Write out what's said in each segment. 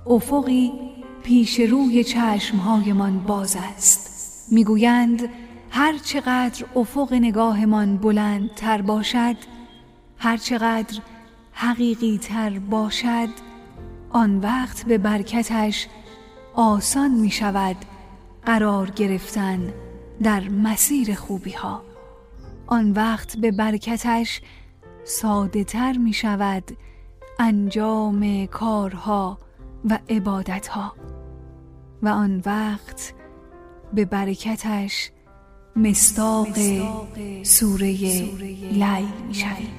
افقی پیش روی چشمهایمان باز است. میگویند هر چقدر افق نگاهمان بلندتر باشد، هر چقدر حقیقی تر باشد، آن وقت به برکتش آسان می شود قرار گرفتن در مسیر خوبی ها. آن وقت به برکتش ساده تر می شود انجام کارها و عبادتها، و آن وقت به برکتش مصداق سوره لیل می شود.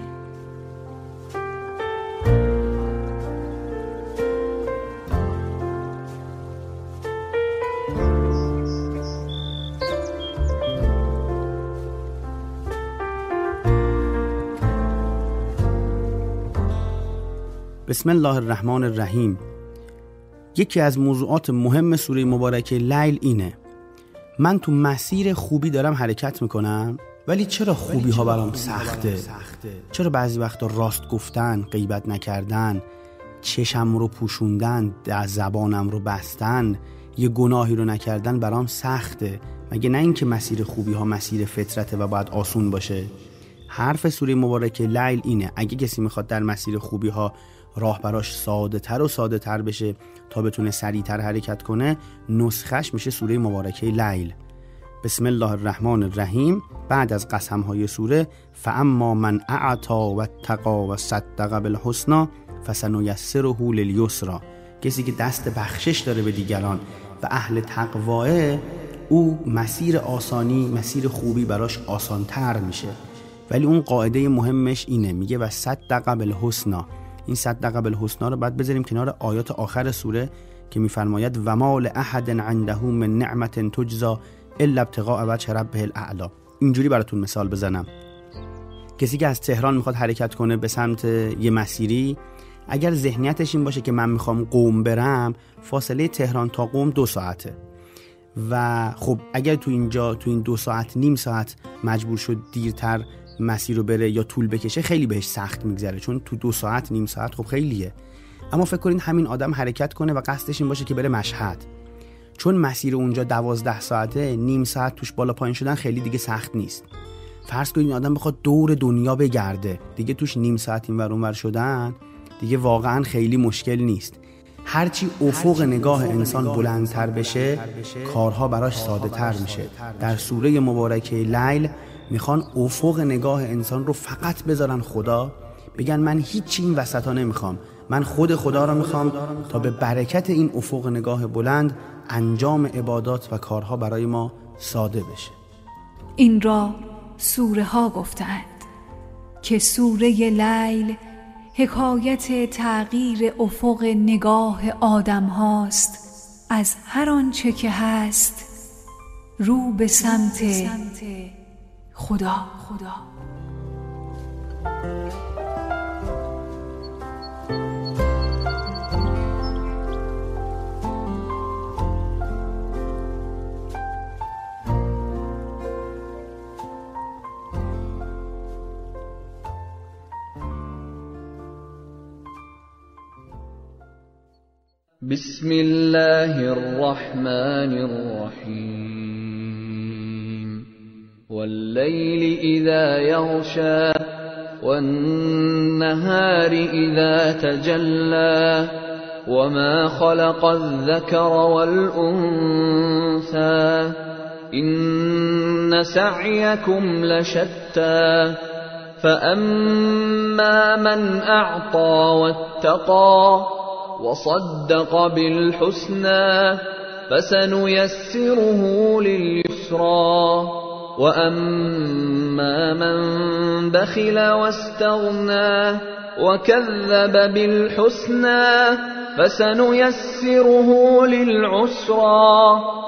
بسم الله الرحمن الرحیم. یکی از موضوعات مهم سوره مبارکه لیل اینه: من تو مسیر خوبی دارم حرکت میکنم، ولی چرا خوبی ها برام سخته؟ چرا بعضی وقتا راست گفتن، غیبت نکردن، چشم رو پوشوندن، زبانم رو بستن، یه گناهی رو نکردن برام سخته؟ مگه نه اینکه مسیر خوبی ها مسیر فطرته و باید آسون باشه؟ حرف سوره مبارکه لیل اینه: اگه کسی میخواد در مسیر خوبی ها راه براش ساده تر و ساده تر بشه تا بتونه سریع تر حرکت کنه، نسخش میشه سوره مبارکه لیل. بسم الله الرحمن الرحیم. بعد از قسم های سوره: فاما من اعطا و اتقا و صدق بالحسنی فسنیسره للیسری. کسی که دست بخشش داره به دیگران و اهل تقواه، او مسیر آسانی، مسیر خوبی براش آسان تر میشه. ولی اون قاعده مهمش اینه، میگه و صدق بالحسنی. این صدق بالحسنی رو باید بذاریم کنار آیات آخر سوره که میفرماید و ما لأحد عنده من نعمت تجزی الا ابتغاء وجه ربه الاعلی. اینجوری براتون مثال بزنم: کسی که از تهران میخواد حرکت کنه به سمت یه مسیری، اگر ذهنیتش این باشه که من میخوام قم برم، فاصله تهران تا قم 2 ساعته و خب اگر تو این 2 ساعت نیم ساعت مجبور شد دیرتر مسیر رو بره یا طول بکشه، خیلی بهش سخت میگذره، چون تو 2 ساعت نیم ساعت خب خیلیه. اما فکر کنین همین آدم حرکت کنه و قصدش این باشه که بره مشهد، چون مسیر اونجا 12 ساعته، نیم ساعت توش بالا پایین شدن خیلی دیگه سخت نیست. فرض کنین این آدم بخواد دور دنیا بگرده، دیگه توش نیم ساعت اینور اونور شدن دیگه واقعا خیلی مشکل نیست. هرچی افق نگاه انسان بلندتر بشه، کارها براش ساده تر میشه. در سوره مبارکه لیل میخوان افق نگاه انسان رو فقط بذارن خدا، بگن من هیچی این وسطا نمیخوام، من خود خدا رو میخوام، تا به برکت این افق نگاه بلند انجام عبادات و کارها برای ما ساده بشه. این را سوره ها گفتند که سوره لیل حکایت تغییر افق نگاه آدم هاست از هر آنچه که هست رو به سمت خدا. بسم الله الرحمن الرحیم. واللیل اذا یغشی والنهار اذا تجلی وما خلق الذکر والانثى ان سعیکم لشتی فاما من اعطى واتقى وصدق بالحسنى فسنيسره لليسرى وأما من بخل واستغنى وكذب بالحسنى فسنيسره للعسرى